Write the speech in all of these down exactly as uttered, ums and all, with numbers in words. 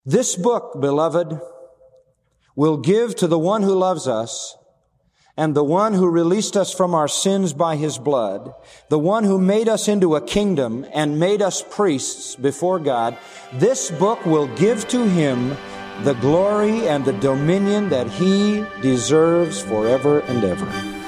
This book, beloved, will give to the one who loves us and the one who released us from our sins by his blood, the one who made us into a kingdom and made us priests before God, this book will give to him the glory and the dominion that he deserves forever and ever.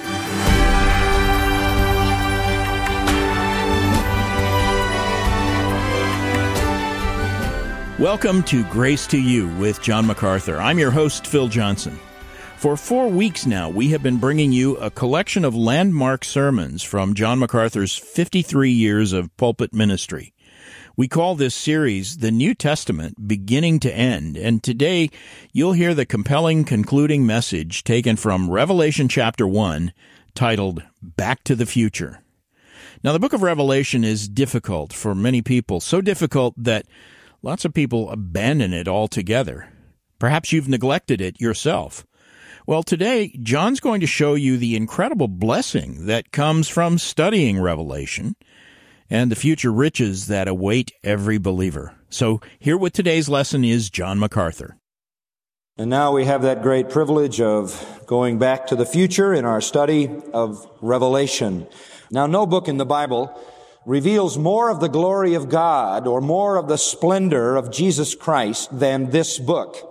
Welcome to Grace to You with John MacArthur. I'm your host, Phil Johnson. For four weeks now, we have been bringing you a collection of landmark sermons from John MacArthur's fifty-three years of pulpit ministry. We call this series The New Testament Beginning to End, and today you'll hear the compelling concluding message taken from Revelation chapter one, titled Back to the Future. Now, the book of Revelation is difficult for many people, so difficult that lots of people abandon it altogether. Perhaps you've neglected it yourself. Well, today, John's going to show you the incredible blessing that comes from studying Revelation and the future riches that await every believer. So here with today's lesson is John MacArthur. And now we have that great privilege of going back to the future in our study of Revelation. Now, no book in the Bible reveals more of the glory of God or more of the splendor of Jesus Christ than this book.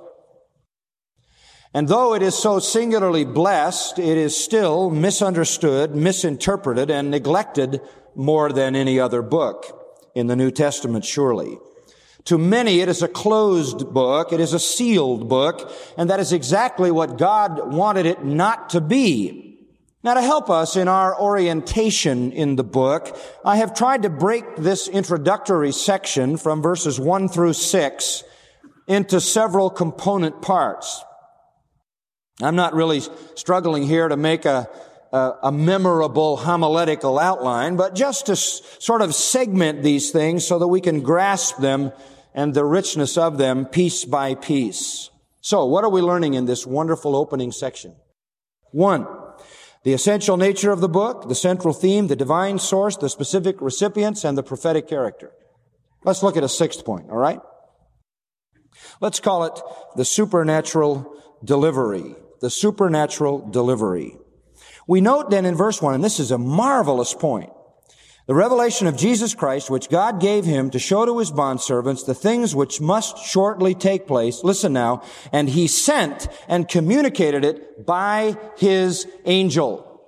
And though it is so singularly blessed, it is still misunderstood, misinterpreted, and neglected more than any other book in the New Testament, surely. To many, it is a closed book, it is a sealed book, and that is exactly what God wanted it not to be. Now, to help us in our orientation in the book, I have tried to break this introductory section from verses one through six into several component parts. I'm not really struggling here to make a, a, a memorable homiletical outline, but just to s- sort of segment these things so that we can grasp them and the richness of them piece by piece. So, what are we learning in this wonderful opening section? One, the essential nature of the book, the central theme, the divine source, the specific recipients, and the prophetic character. Let's look at a sixth point, all right? Let's call it the supernatural delivery. The supernatural delivery. We note then in verse one, and this is a marvelous point, the revelation of Jesus Christ, which God gave him to show to his bondservants the things which must shortly take place. Listen now. And he sent and communicated it by his angel.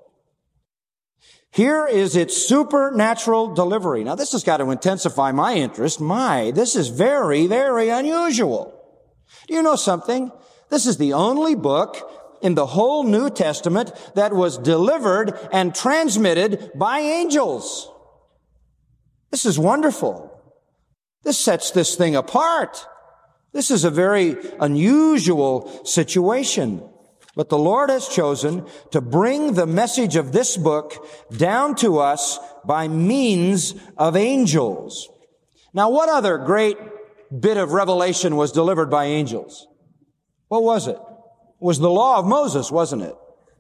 Here is its supernatural delivery. Now, this has got to intensify my interest. My, this is very, very unusual. Do you know something? This is the only book in the whole New Testament that was delivered and transmitted by angels. This is wonderful. This sets this thing apart. This is a very unusual situation. But the Lord has chosen to bring the message of this book down to us by means of angels. Now, what other great bit of revelation was delivered by angels? What was it? It was the law of Moses, wasn't it?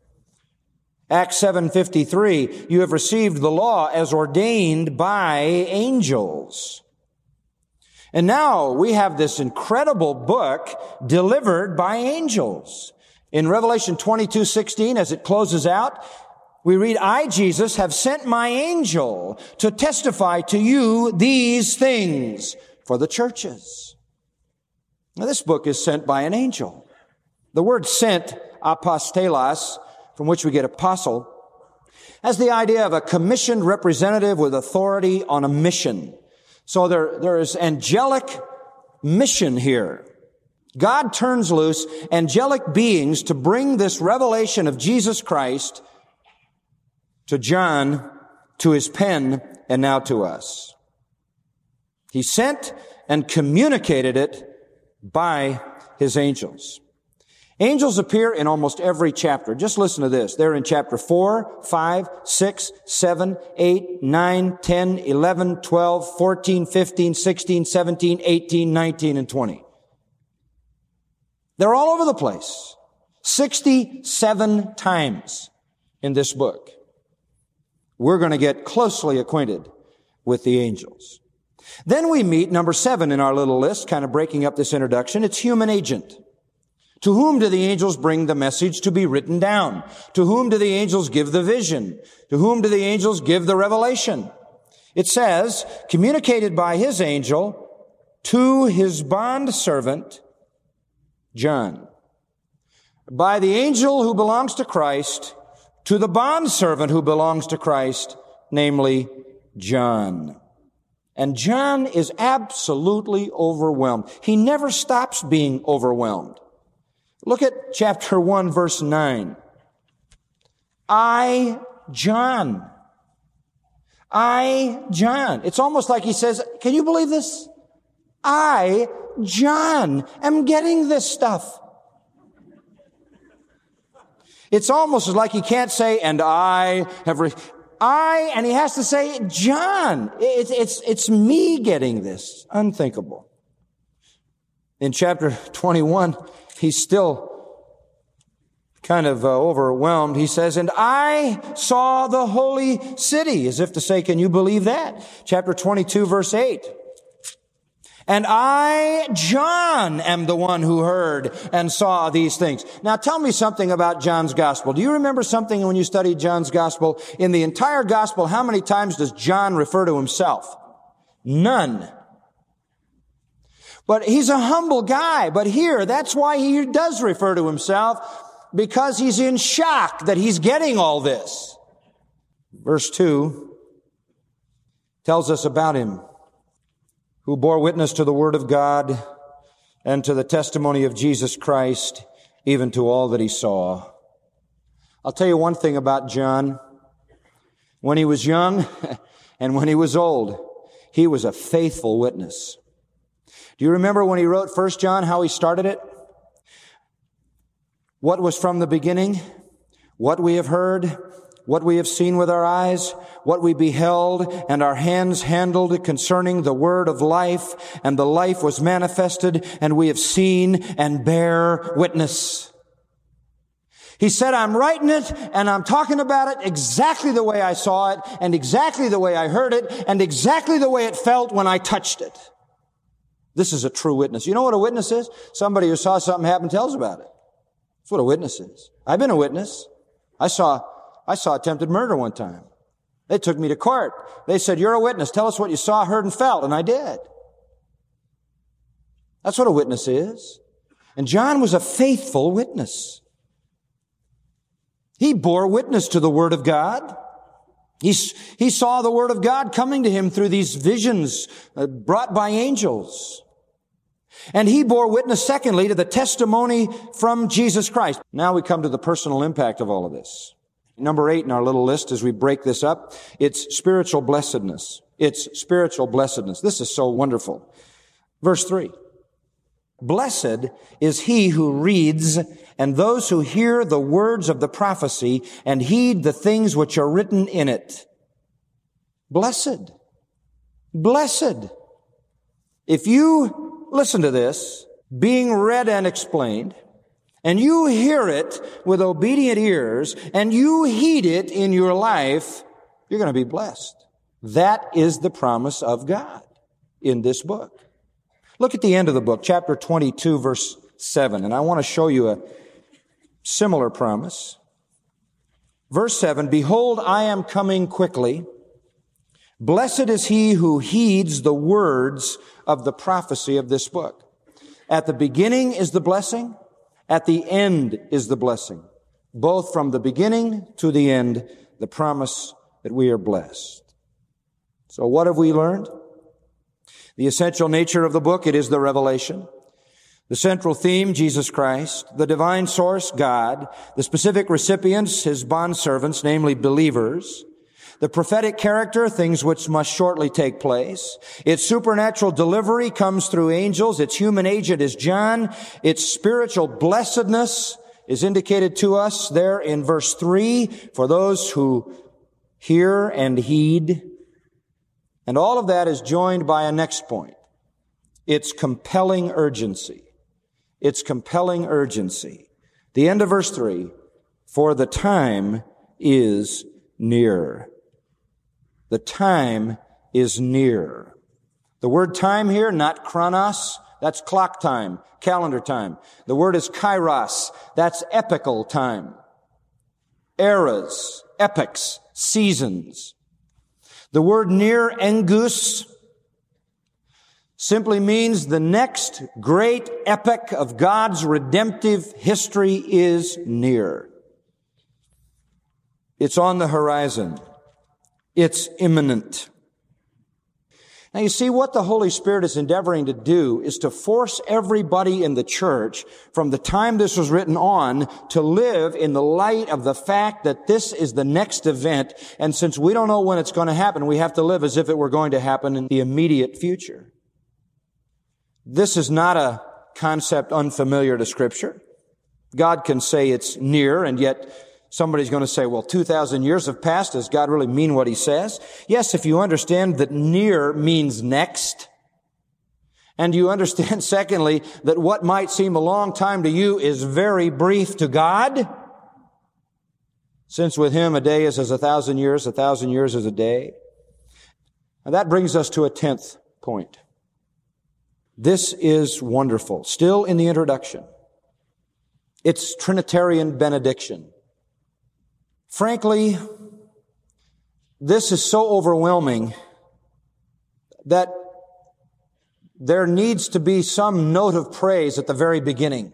Acts seven fifty-three, you have received the law as ordained by angels. And now we have this incredible book delivered by angels. In Revelation twenty-two sixteen, as it closes out, we read, I, Jesus, have sent my angel to testify to you these things for the churches. Now, this book is sent by an angel. The word sent, apostelos, from which we get apostle, has the idea of a commissioned representative with authority on a mission. So there, there is angelic mission here. God turns loose angelic beings to bring this revelation of Jesus Christ to John, to his pen, and now to us. He sent and communicated it by his angels. Angels appear in almost every chapter. Just listen to this. They're in chapter four, five, six, seven, eight, nine, ten, eleven, twelve, fourteen, fifteen, sixteen, seventeen, eighteen, nineteen, and twenty. They're all over the place. sixty-seven times in this book. We're going to get closely acquainted with the angels. Then we meet number seven in our little list, kind of breaking up this introduction. It's human agent. To whom do the angels bring the message to be written down? To whom do the angels give the vision? To whom do the angels give the revelation? It says, communicated by his angel to his bond servant, John. By the angel who belongs to Christ, to the bond servant who belongs to Christ, namely John. And John is absolutely overwhelmed. He never stops being overwhelmed. Look at chapter one, verse nine. I, John. I, John. It's almost like he says, can you believe this? I, John, am getting this stuff. It's almost like he can't say, and I have, re- I, and he has to say, John. It's, it's, it's me getting this. Unthinkable. In chapter twenty-one, he's still kind of uh, overwhelmed. He says, and I saw the holy city, as if to say, can you believe that? Chapter twenty-two, verse eight. And I, John, am the one who heard and saw these things. Now tell me something about John's gospel. Do you remember something when you studied John's gospel? In the entire gospel, how many times does John refer to himself? None. But he's a humble guy. But here, that's why he does refer to himself, because he's in shock that he's getting all this. Verse two tells us about him, who bore witness to the word of God and to the testimony of Jesus Christ, even to all that he saw. I'll tell you one thing about John. When he was young and when he was old, he was a faithful witness. Do you remember when he wrote First John, how he started it? What was from the beginning, what we have heard, what we have seen with our eyes, what we beheld and our hands handled concerning the word of life, and the life was manifested, and we have seen and bear witness. He said, I'm writing it and I'm talking about it exactly the way I saw it, and exactly the way I heard it, and exactly the way it felt when I touched it. This is a true witness. You know what a witness is? Somebody who saw something happen tells about it. That's what a witness is. I've been a witness. I saw I saw attempted murder one time. They took me to court. They said, you're a witness. Tell us what you saw, heard, and felt. And I did. That's what a witness is. And John was a faithful witness. He bore witness to the Word of God. He, he saw the Word of God coming to him through these visions uh, brought by angels. And he bore witness, secondly, to the testimony from Jesus Christ. Now we come to the personal impact of all of this. Number eight in our little list as we break this up, it's spiritual blessedness. It's spiritual blessedness. This is so wonderful. Verse three. Blessed is he who reads and those who hear the words of the prophecy and heed the things which are written in it. Blessed. Blessed. If you listen to this, being read and explained, and you hear it with obedient ears, and you heed it in your life, you're going to be blessed. That is the promise of God in this book. Look at the end of the book, chapter twenty-two, verse seven, and I want to show you a similar promise. Verse seven, behold, I am coming quickly. Blessed is he who heeds the words of the prophecy of this book. At the beginning is the blessing. At the end is the blessing. Both from the beginning to the end, the promise that we are blessed. So what have we learned? The essential nature of the book, it is the revelation. The central theme, Jesus Christ. The divine source, God. The specific recipients, his bondservants, namely believers. The prophetic character, things which must shortly take place. Its supernatural delivery comes through angels. Its human agent is John. Its spiritual blessedness is indicated to us there in verse three for those who hear and heed. And all of that is joined by a next point. It's compelling urgency. It's compelling urgency. The end of verse three, for the time is near. The time is near. The word time here, not chronos, that's clock time, calendar time. The word is kairos, that's epical time. Eras, epochs, seasons. The word near, engus, simply means the next great epoch of God's redemptive history is near. It's on the horizon. It's imminent. Now you see, what the Holy Spirit is endeavoring to do is to force everybody in the church from the time this was written on to live in the light of the fact that this is the next event, and since we don't know when it's going to happen, we have to live as if it were going to happen in the immediate future. This is not a concept unfamiliar to Scripture. God can say it's near, and yet somebody's going to say, well, two thousand years have passed. Does God really mean what He says? Yes, if you understand that near means next, and you understand, secondly, that what might seem a long time to you is very brief to God, since with Him a day is as a thousand years, a thousand years is a day. And that brings us to a tenth point. This is wonderful. Still in the introduction. It's Trinitarian benediction. Frankly, this is so overwhelming that there needs to be some note of praise at the very beginning.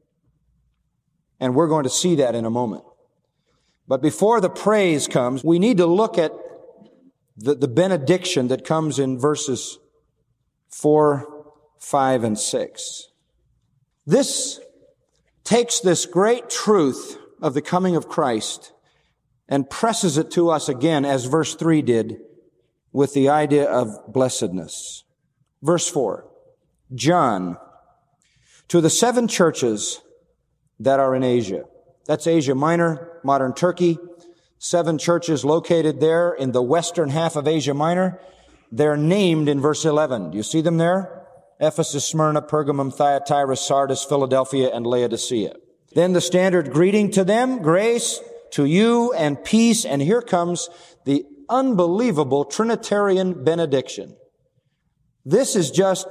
And we're going to see that in a moment. But before the praise comes, we need to look at the, the benediction that comes in verses four, five, and six. This takes this great truth of the coming of Christ and presses it to us again, as verse three did, with the idea of blessedness. Verse four, John, to the seven churches that are in Asia. That's Asia Minor, modern Turkey. Seven churches located there in the western half of Asia Minor. They're named in verse eleven. Do you see them there? Ephesus, Smyrna, Pergamum, Thyatira, Sardis, Philadelphia, and Laodicea. Then the standard greeting to them, grace to you and peace. And here comes the unbelievable Trinitarian benediction. This is just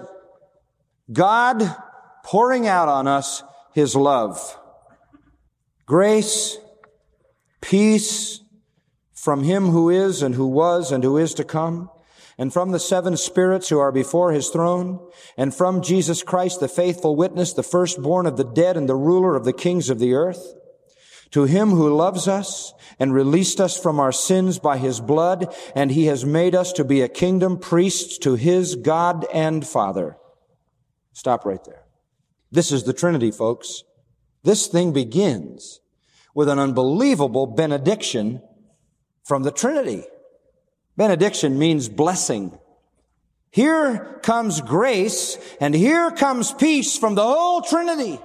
God pouring out on us His love. Grace, peace from Him who is and who was and who is to come, and from the seven spirits who are before His throne, and from Jesus Christ, the faithful witness, the firstborn of the dead and the ruler of the kings of the earth. To Him who loves us and released us from our sins by His blood, and He has made us to be a kingdom, priests to His God and Father. Stop right there. This is the Trinity, folks. This thing begins with an unbelievable benediction from the Trinity. Benediction means blessing. Here comes grace, and here comes peace from the whole Trinity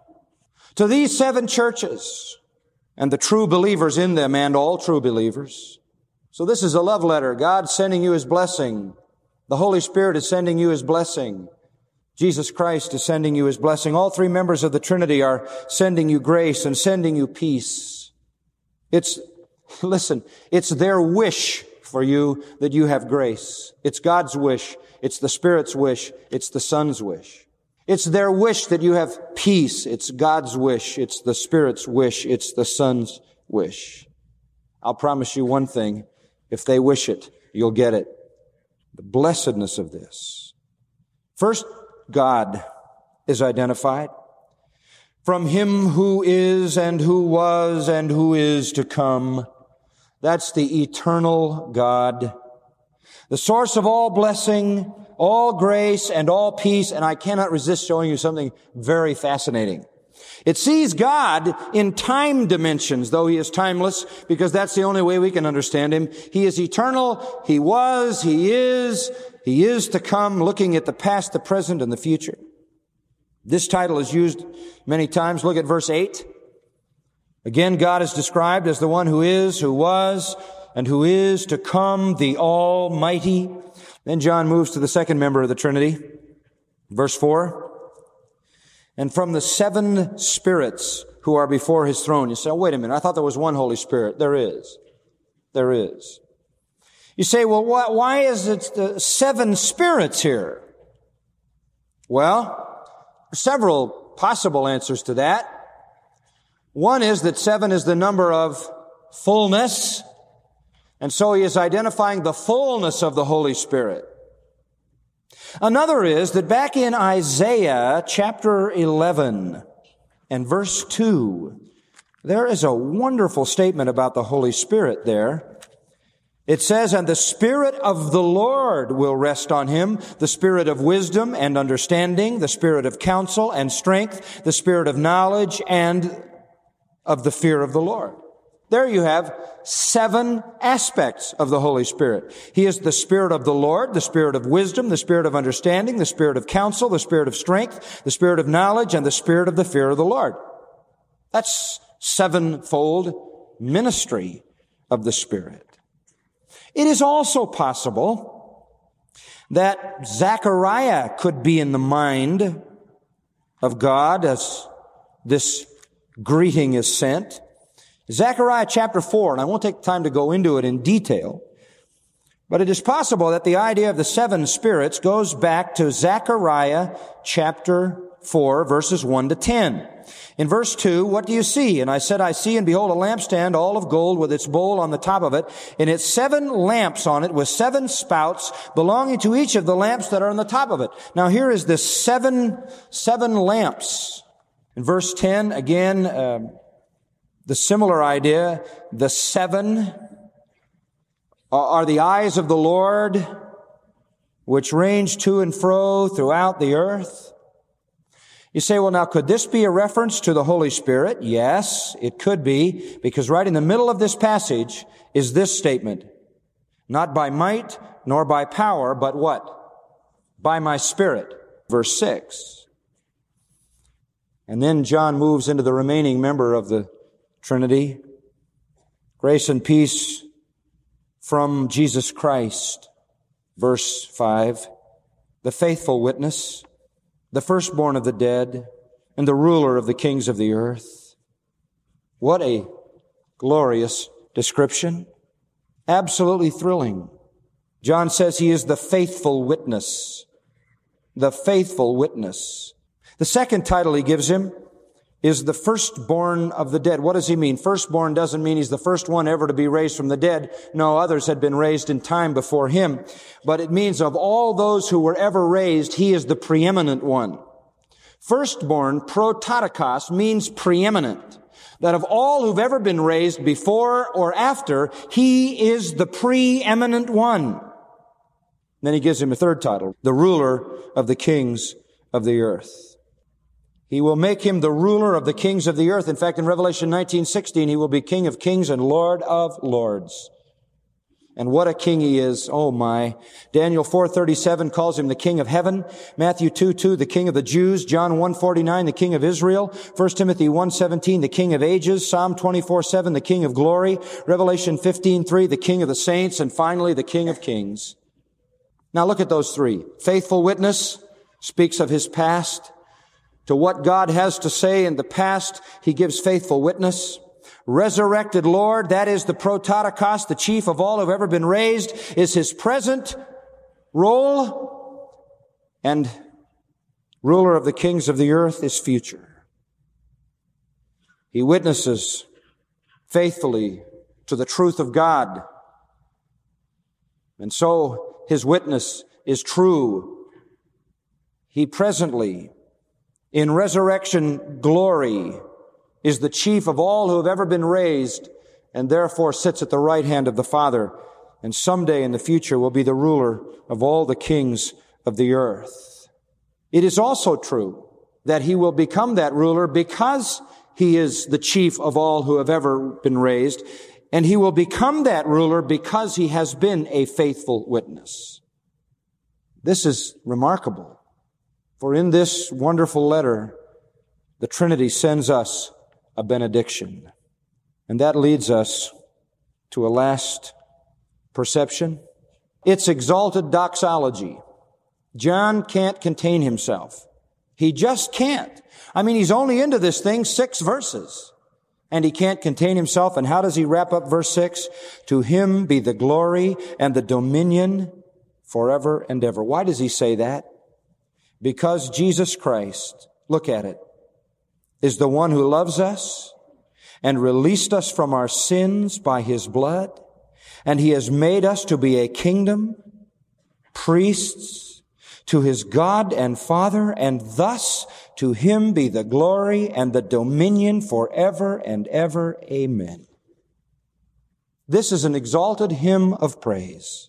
to these seven churches and the true believers in them and all true believers. So this is a love letter. God sending you His blessing. The Holy Spirit is sending you His blessing. Jesus Christ is sending you His blessing. All three members of the Trinity are sending you grace and sending you peace. It's, listen, it's their wish for you that you have grace. It's God's wish. It's the Spirit's wish. It's the Son's wish. It's their wish that you have peace. It's God's wish. It's the Spirit's wish. It's the Son's wish. I'll promise you one thing. If they wish it, you'll get it. The blessedness of this. First, God is identified. From Him who is and who was and who is to come. That's the eternal God. The source of all blessing, all grace, and all peace. And I cannot resist showing you something very fascinating. It sees God in time dimensions, though He is timeless, because that's the only way we can understand Him. He is eternal. He was, He is, He is to come, looking at the past, the present, and the future. This title is used many times. Look at verse eight. Again, God is described as the one who is, who was, and who is to come, the Almighty. Then John moves to the second member of the Trinity. Verse four. And from the seven spirits who are before His throne. You say, oh, wait a minute, I thought there was one Holy Spirit. There is. There is. You say, well, why, why is it the seven spirits here? Well, several possible answers to that. One is that seven is the number of fullness, and so he is identifying the fullness of the Holy Spirit. Another is that back in Isaiah chapter eleven and verse two, there is a wonderful statement about the Holy Spirit there. It says, and the Spirit of the Lord will rest on him, the Spirit of wisdom and understanding, the Spirit of counsel and strength, the Spirit of knowledge and of the fear of the Lord. There you have seven aspects of the Holy Spirit. He is the Spirit of the Lord, the Spirit of wisdom, the Spirit of understanding, the Spirit of counsel, the Spirit of strength, the Spirit of knowledge, and the Spirit of the fear of the Lord. That's sevenfold ministry of the Spirit. It is also possible that Zechariah could be in the mind of God as this greeting is sent. Zechariah chapter four, and I won't take time to go into it in detail, but it is possible that the idea of the seven spirits goes back to Zechariah chapter four, verses one to ten. In verse two, what do you see? And I said, I see, and behold, a lampstand, all of gold, with its bowl on the top of it, and its seven lamps on it, with seven spouts, belonging to each of the lamps that are on the top of it. Now here is this seven, seven lamps. In verse ten, again, uh, the similar idea, the seven are the eyes of the Lord, which range to and fro throughout the earth. You say, well, now, could this be a reference to the Holy Spirit? Yes, it could be, because right in the middle of this passage is this statement. Not by might nor by power, but what? By my Spirit. Verse six. And then John moves into the remaining member of the Trinity. Grace and peace from Jesus Christ. Verse five. The faithful witness, the firstborn of the dead, and the ruler of the kings of the earth. What a glorious description. Absolutely thrilling. John says he is the faithful witness. The faithful witness. The second title he gives him is the firstborn of the dead. What does he mean? Firstborn doesn't mean he's the first one ever to be raised from the dead. No, others had been raised in time before him. But it means of all those who were ever raised, he is the preeminent one. Firstborn, prototokos, means preeminent. That of all who've ever been raised before or after, he is the preeminent one. Then he gives him a third title, the ruler of the kings of the earth. He will make him the ruler of the kings of the earth. In fact, in Revelation nineteen sixteen, he will be King of kings and Lord of lords. And what a king he is. Oh my. Daniel four thirty-seven calls him the King of heaven. Matthew two two, the King of the Jews. John one forty-nine, the King of Israel. First Timothy one seventeen, the King of ages. Psalm twenty-four seven, the King of glory. Revelation fifteen three, the King of the saints. And finally, the King of kings. Now look at those three. Faithful witness speaks of his past. To what God has to say in the past, he gives faithful witness. Resurrected Lord, that is the prototokos, the chief of all who have ever been raised, is his present role. And ruler of the kings of the earth is future. He witnesses faithfully to the truth of God. And so his witness is true. He presently, in resurrection glory, is the chief of all who have ever been raised, and therefore sits at the right hand of the Father, and someday in the future will be the ruler of all the kings of the earth. It is also true that he will become that ruler because he is the chief of all who have ever been raised, and he will become that ruler because he has been a faithful witness. This is remarkable. For in this wonderful letter, the Trinity sends us a benediction. And that leads us to a last perception. It's exalted doxology. John can't contain himself. He just can't. I mean, he's only into this thing six verses. and he can't contain himself. And how does he wrap up verse six? To him be the glory and the dominion forever and ever. Why does he say that? Because Jesus Christ, look at it, is the one who loves us and released us from our sins by his blood. And he has made us to be a kingdom, priests to his God and Father, and thus to him be the glory and the dominion forever and ever. Amen. This is an exalted hymn of praise.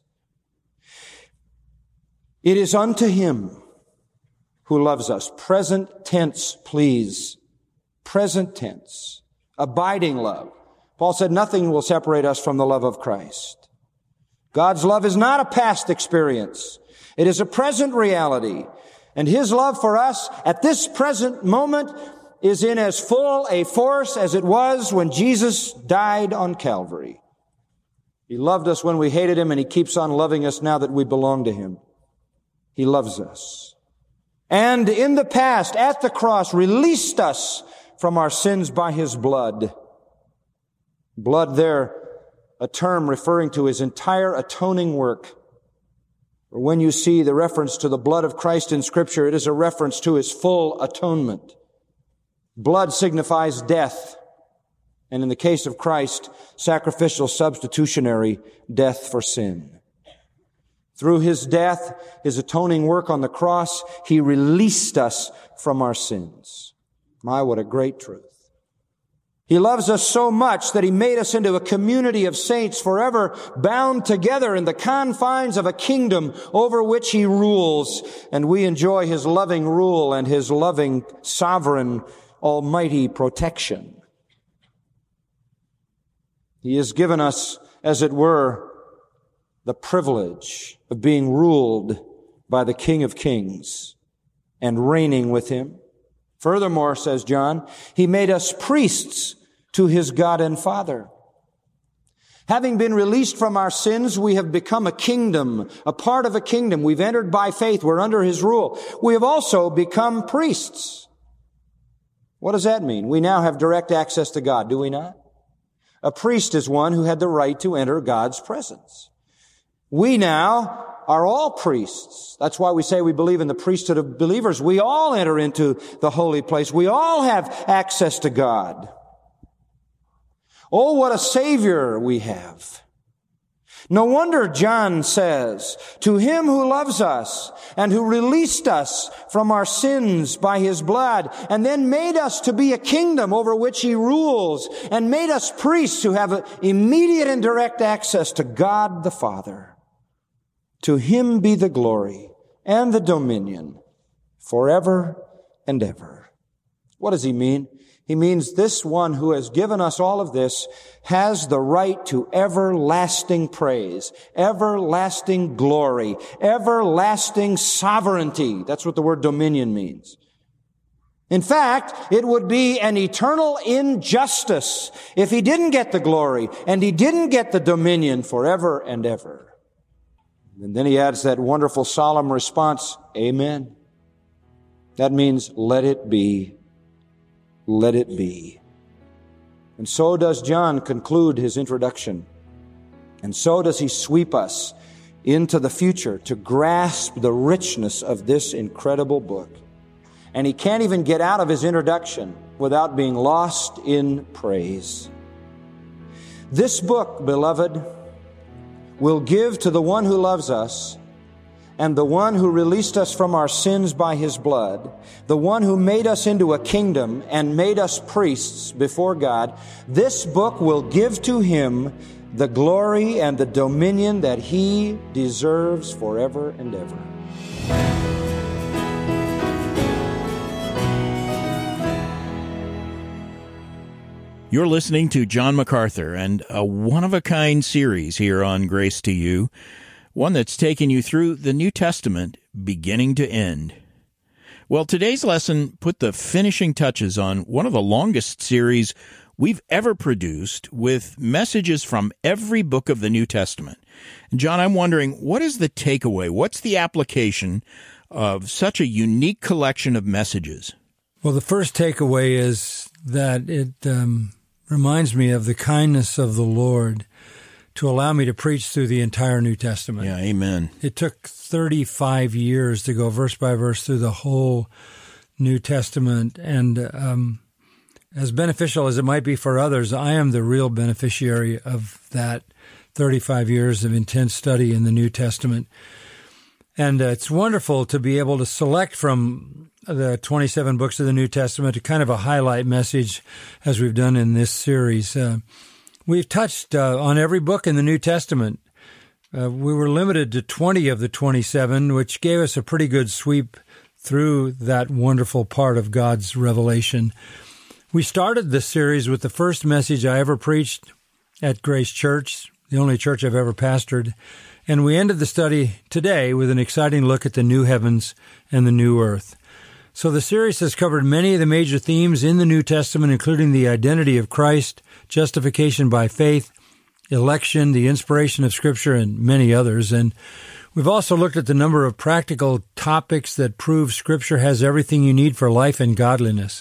It is unto him who loves us. Present tense, please. Present tense. Abiding love. Paul said nothing will separate us from the love of Christ. God's love is not a past experience. It is a present reality. And his love for us at this present moment is in as full a force as it was when Jesus died on Calvary. He loved us when we hated him, and he keeps on loving us now that we belong to him. He loves us. And in the past, at the cross, released us from our sins by his blood. Blood there, a term referring to his entire atoning work. When you see the reference to the blood of Christ in Scripture, it is a reference to his full atonement. Blood signifies death. And in the case of Christ, sacrificial substitutionary death for sin. Through his death, his atoning work on the cross, he released us from our sins. My, what a great truth. He loves us so much that he made us into a community of saints forever bound together in the confines of a kingdom over which he rules. And we enjoy his loving rule and his loving, sovereign, almighty protection. He has given us, as it were, the privilege of being ruled by the King of Kings and reigning with him. Furthermore, says John, he made us priests to his God and Father. Having been released from our sins, we have become a kingdom, a part of a kingdom. We've entered by faith. We're under his rule. We have also become priests. What does that mean? We now have direct access to God, do we not? A priest is one who had the right to enter God's presence. We now are all priests. That's why we say we believe in the priesthood of believers. We all enter into the holy place. We all have access to God. Oh, what a Savior we have. No wonder John says, to him who loves us and who released us from our sins by his blood and then made us to be a kingdom over which he rules and made us priests who have immediate and direct access to God the Father. To him be the glory and the dominion forever and ever. What does he mean? He means this one who has given us all of this has the right to everlasting praise, everlasting glory, everlasting sovereignty. That's what the word dominion means. In fact, it would be an eternal injustice if he didn't get the glory and he didn't get the dominion forever and ever. And then he adds that wonderful solemn response, Amen. That means let it be. Let it be. And so does John conclude his introduction. And so does he sweep us into the future to grasp the richness of this incredible book. And he can't even get out of his introduction without being lost in praise. This book, beloved, will give to the one who loves us and the one who released us from our sins by his blood, the one who made us into a kingdom and made us priests before God, this book will give to him the glory and the dominion that he deserves forever and ever. You're listening to John MacArthur and a one-of-a-kind series here on Grace to You, one that's taken you through the New Testament beginning to end. Well, today's lesson put the finishing touches on one of the longest series we've ever produced with messages from every book of the New Testament. And John, I'm wondering, what is the takeaway? What's the application of such a unique collection of messages? Well, the first takeaway is that it um, reminds me of the kindness of the Lord to allow me to preach through the entire New Testament. Yeah, amen. It took thirty-five years to go verse by verse through the whole New Testament, and um, as beneficial as it might be for others, I am the real beneficiary of that thirty-five years of intense study in the New Testament. And uh, it's wonderful to be able to select from the twenty-seven books of the New Testament to kind of a highlight message, as we've done in this series. Uh, we've touched uh, on every book in the New Testament. Uh, we were limited to twenty of the twenty-seven, which gave us a pretty good sweep through that wonderful part of God's revelation. We started this series with the first message I ever preached at Grace Church, the only church I've ever pastored, and we ended the study today with an exciting look at the new heavens and the new earth. So the series has covered many of the major themes in the New Testament, including the identity of Christ, justification by faith, election, the inspiration of Scripture, and many others. And we've also looked at the number of practical topics that prove Scripture has everything you need for life and godliness.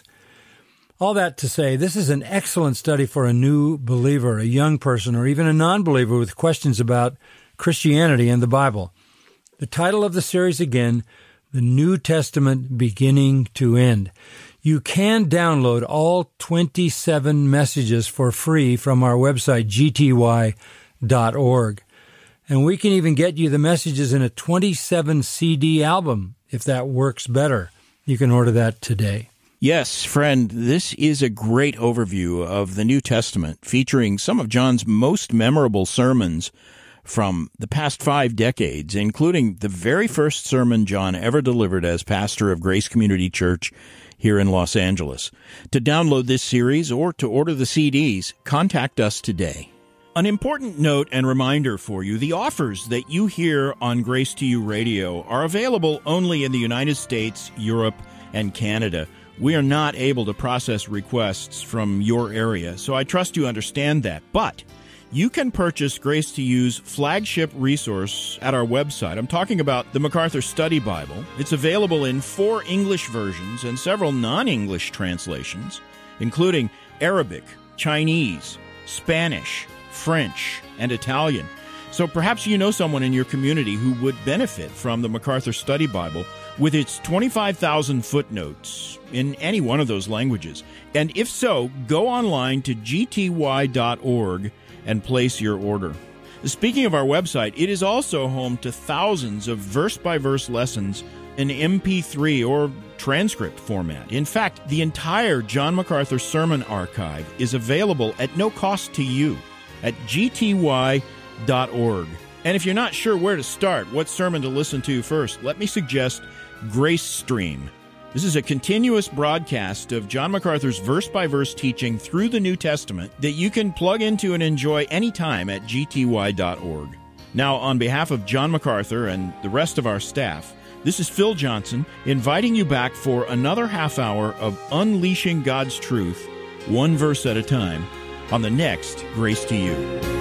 All that to say, this is an excellent study for a new believer, a young person, or even a non-believer with questions about Christianity and the Bible. The title of the series again, The New Testament Beginning to End. You can download all twenty-seven messages for free from our website, g t y dot org. And we can even get you the messages in a twenty-seven C D album, if that works better. You can order that today. Yes, friend, this is a great overview of the New Testament, featuring some of John's most memorable sermons from the past five decades, including the very first sermon John ever delivered as pastor of Grace Community Church here in Los Angeles. To download this series or to order the C Ds, contact us today. An important note and reminder for you, the offers that you hear on Grace to You Radio are available only in the United States, Europe, and Canada. We are not able to process requests from your area, so I trust you understand that. But you can purchase Grace to You's flagship resource at our website. I'm talking about the MacArthur Study Bible. It's available in four English versions and several non-English translations, including Arabic, Chinese, Spanish, French, and Italian. So perhaps you know someone in your community who would benefit from the MacArthur Study Bible with its twenty-five thousand footnotes in any one of those languages. And if so, go online to g t y dot org and place your order. Speaking of our website, it is also home to thousands of verse-by-verse lessons in M P three or transcript format. In fact, the entire John MacArthur Sermon Archive is available at no cost to you at g t y dot org. And if you're not sure where to start, what sermon to listen to first, let me suggest Grace Stream. This is a continuous broadcast of John MacArthur's verse-by-verse teaching through the New Testament that you can plug into and enjoy anytime at g t y dot org. Now, on behalf of John MacArthur and the rest of our staff, this is Phil Johnson inviting you back for another half hour of unleashing God's truth, one verse at a time, on the next Grace to You.